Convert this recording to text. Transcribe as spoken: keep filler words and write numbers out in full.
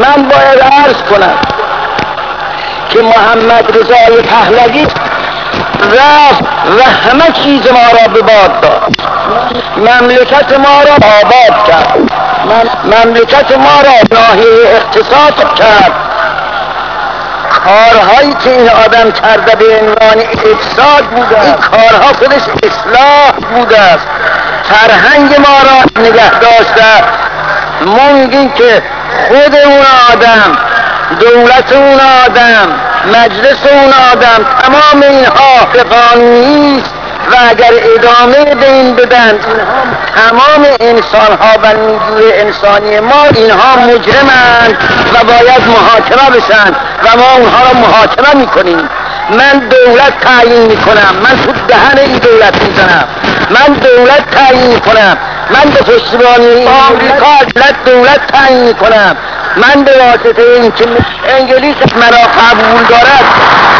من باید عرض کنم که محمد رضای پهلوی رفت و همه چیز ما را به باد داد، مملکت ما را آباد کرد، مملکت ما را ناحیه اقتصاد کرد. کارهایی که این آدم کرده به عنوان افساد بوده، این کارها خودش اصلاح بوده است. فرهنگ ما را نگه داشته. ما میگیم که خود اون آدم، دولت اون آدم، مجلس اون آدم، تمام اینها به قانونی است و اگر ادامه به این بدن تمام انسان ها و نیروی انسانی ما اینها مجرمند و باید محاکمه بشن و ما اونها را محاکمه میکنیم. من دولت تعیین میکنم، من تو دهن این دولت میزنم، من دولت تعیین میکنم، من به پشتیبانی آمریکا دولت دولت تعیین میکنم. من به واسطه این که انگلیس مرا قبول دارد